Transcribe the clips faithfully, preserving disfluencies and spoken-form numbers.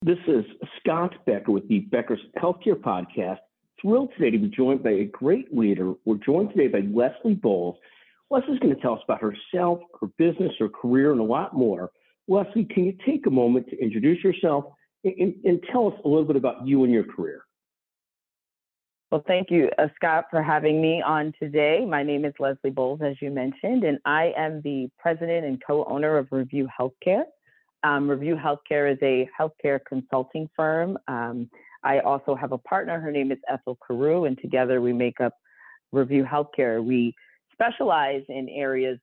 This is Scott Becker with the Becker's Healthcare Podcast. Thrilled today to be joined by a great leader. We're joined today by Leslie Bowles. Leslie's going to tell us about herself, her business, her career, and a lot more. Leslie, can you take a moment to introduce yourself and, and tell us a little bit about you and your career? Well, thank you, uh, Scott, for having me on today. My name is Leslie Bowles, as you mentioned, and I am the president and co-owner of Review Healthcare. Um, Review Healthcare is a healthcare consulting firm. Um, I also have a partner. Her name is Ethel Carew, and together we make up Review Healthcare. We specialize in areas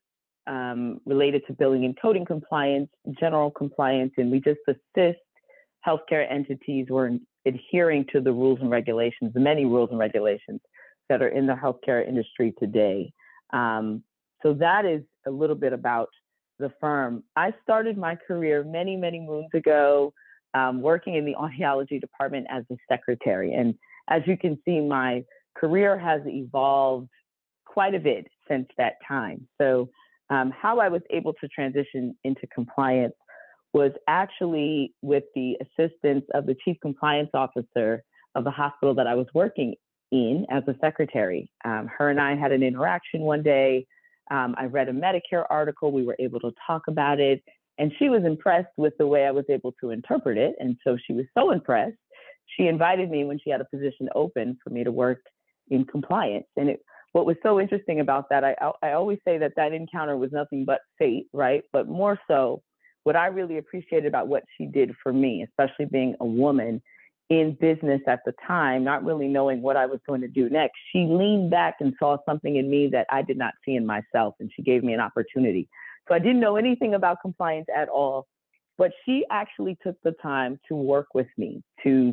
um, related to billing and coding compliance, general compliance, and we just assist healthcare entities who are adhering to the rules and regulations, the many rules and regulations that are in the healthcare industry today. Um, so that is a little bit about the firm. I started my career many, many moons ago, um, working in the audiology department as a secretary. And as you can see, my career has evolved quite a bit since that time. So um, how I was able to transition into compliance was actually with the assistance of the chief compliance officer of the hospital that I was working in as a secretary. Um, her and I had an interaction one day. Um, I read a Medicare article. We were able to talk about it, and she was impressed with the way I was able to interpret it. And so she was so impressed, she invited me when she had a position open for me to work in compliance. And it, what was so interesting about that, I, I always say that that encounter was nothing but fate, right? But more so, what I really appreciated about what she did for me, especially being a woman in business at the time, not really knowing what I was going to do next, she leaned back and saw something in me that I did not see in myself, and she gave me an opportunity. So I didn't know anything about compliance at all, but she actually took the time to work with me, to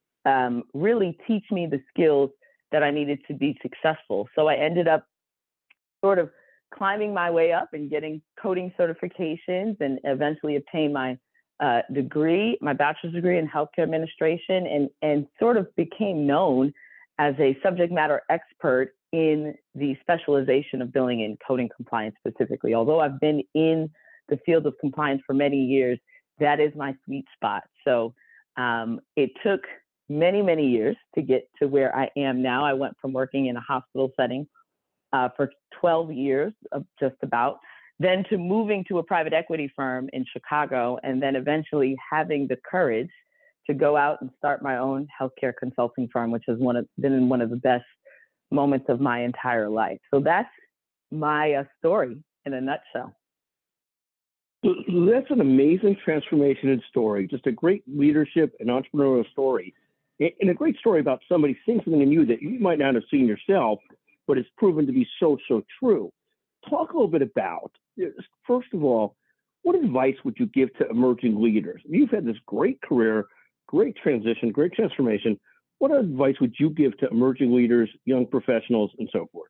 um, really teach me the skills that I needed to be successful. So I ended up sort of climbing my way up and getting coding certifications, and eventually obtained my uh, degree, my bachelor's degree in healthcare administration, and, and sort of became known as a subject matter expert in the specialization of billing and coding compliance specifically. Although I've been in the field of compliance for many years, that is my sweet spot. So um, it took many, many years to get to where I am now. I went from working in a hospital setting Uh, for twelve years, uh, just about, then to moving to a private equity firm in Chicago, and then eventually having the courage to go out and start my own healthcare consulting firm, which has one of, been one of the best moments of my entire life. So that's my uh, story in a nutshell. That's an amazing transformation and story, just a great leadership and entrepreneurial story, and a great story about somebody seeing something in you that you might not have seen yourself, but it's proven to be so, so true. Talk a little bit about, first of all, what advice would you give to emerging leaders? You've had this great career, great transition, great transformation. What advice would you give to emerging leaders, young professionals, and so forth?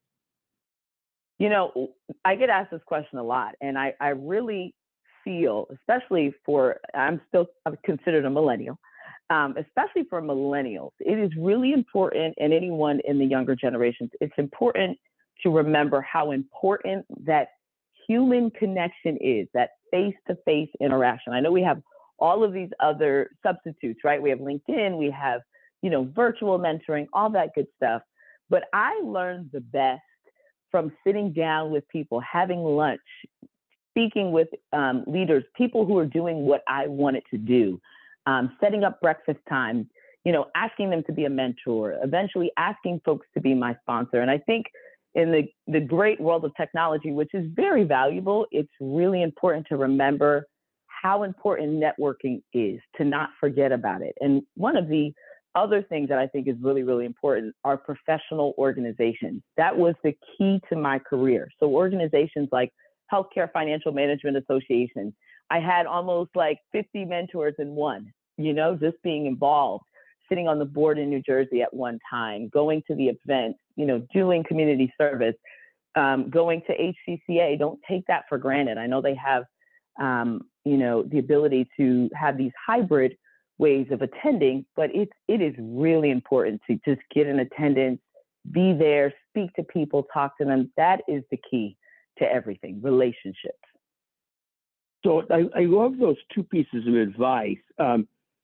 You know, I get asked this question a lot, and I, I really feel, especially for, I'm still I'm considered a millennial, Um, especially for millennials, it is really important, and anyone in the younger generations, it's important to remember how important that human connection is, that face-to-face interaction. I know we have all of these other substitutes, right? We have LinkedIn, we have, you know, virtual mentoring, all that good stuff. But I learned the best from sitting down with people, having lunch, speaking with um, leaders, people who are doing what I wanted to do. Um, setting up breakfast time, you know, asking them to be a mentor, eventually asking folks to be my sponsor. And I think in the, the great world of technology, which is very valuable, it's really important to remember how important networking is, to not forget about it. And one of the other things that I think is really, really important are professional organizations. That was the key to my career. So organizations like Healthcare Financial Management Association, I had almost like fifty mentors in one, you know, just being involved, sitting on the board in New Jersey at one time, going to the events, you know, doing community service, um, going to H C C A. Don't take that for granted. I know they have, um, you know, the ability to have these hybrid ways of attending, but it's, it is really important to just get in attendance, be there, speak to people, talk to them. That is the key to everything, relationships. So I, I love those two pieces of advice. Um,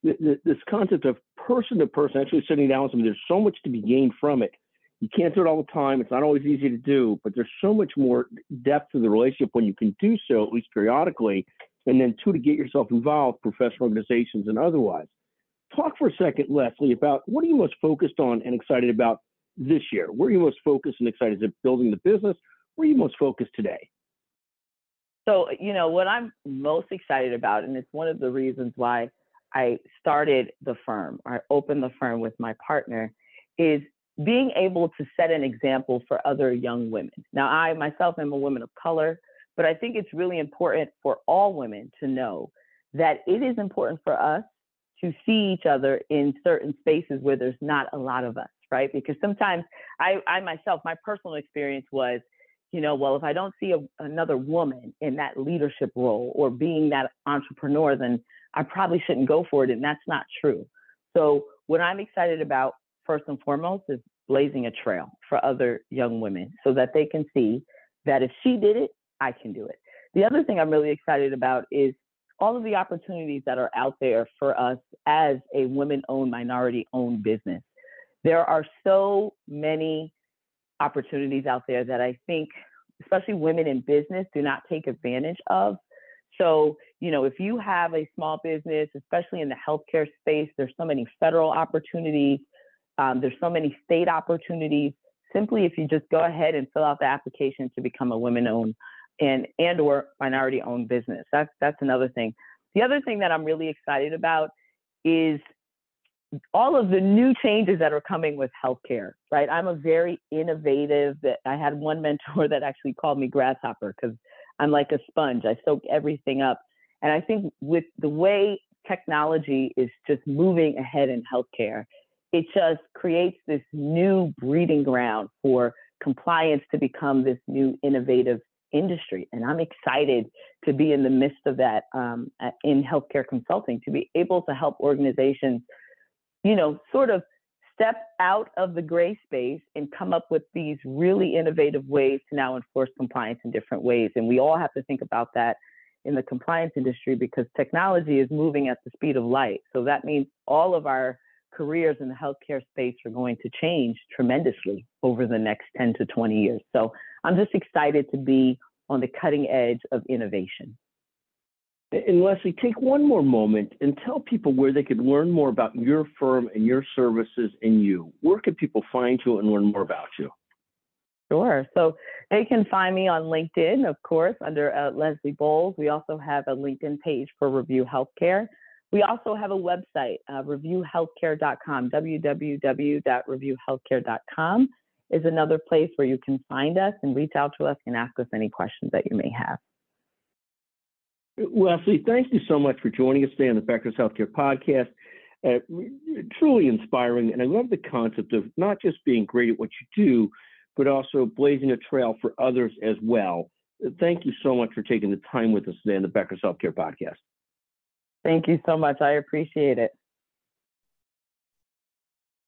th- th- this concept of person to person, actually sitting down with somebody, there's so much to be gained from it. You can't do it all the time. It's not always easy to do, but there's so much more depth to the relationship when you can do so, at least periodically. And then two, to get yourself involved, professional organizations and otherwise. Talk for a second, Leslie, about what are you most focused on and excited about this year? Where are you most focused and excited? Is it building the business? Where are you most focused today? So, you know, what I'm most excited about, and it's one of the reasons why I started the firm, or I opened the firm with my partner, is being able to set an example for other young women. Now, I myself am a woman of color, but I think it's really important for all women to know that it is important for us to see each other in certain spaces where there's not a lot of us, right? Because sometimes I, I myself, my personal experience was, you know, well, if I don't see a, another woman in that leadership role or being that entrepreneur, then I probably shouldn't go for it. And that's not true. So what I'm excited about first and foremost is blazing a trail for other young women so that they can see that if she did it, I can do it. The other thing I'm really excited about is all of the opportunities that are out there for us as a women-owned, minority-owned business. There are so many opportunities out there that I think, especially women in business, do not take advantage of. So, you know, if you have a small business, especially in the healthcare space, there's so many federal opportunities. Um, there's so many state opportunities. Simply, if you just go ahead and fill out the application to become a women-owned and and or minority-owned business. That's that's another thing. The other thing that I'm really excited about is all of the new changes that are coming with healthcare, right? I'm a very innovative, that I had one mentor that actually called me grasshopper because I'm like a sponge. I soak everything up. And I think with the way technology is just moving ahead in healthcare, it just creates this new breeding ground for compliance to become this new innovative industry. And I'm excited to be in the midst of that um, in healthcare consulting, to be able to help organizations, you know, sort of step out of the gray space and come up with these really innovative ways to now enforce compliance in different ways. And we all have to think about that in the compliance industry because technology is moving at the speed of light. So that means all of our careers in the healthcare space are going to change tremendously over the next ten to twenty years. So I'm just excited to be on the cutting edge of innovation. And Leslie, take one more moment and tell people where they could learn more about your firm and your services and you. Where can people find you and learn more about you? Sure. So they can find me on LinkedIn, of course, under uh, Leslie Bowles. We also have a LinkedIn page for Review Healthcare. We also have a website, uh, review healthcare dot com, w w w dot review healthcare dot com is another place where you can find us and reach out to us and ask us any questions that you may have. Leslie, thank you so much for joining us today on the Becker's Healthcare Podcast. Uh, truly inspiring, and I love the concept of not just being great at what you do, but also blazing a trail for others as well. Thank you so much for taking the time with us today on the Becker's Healthcare Podcast. Thank you so much. I appreciate it.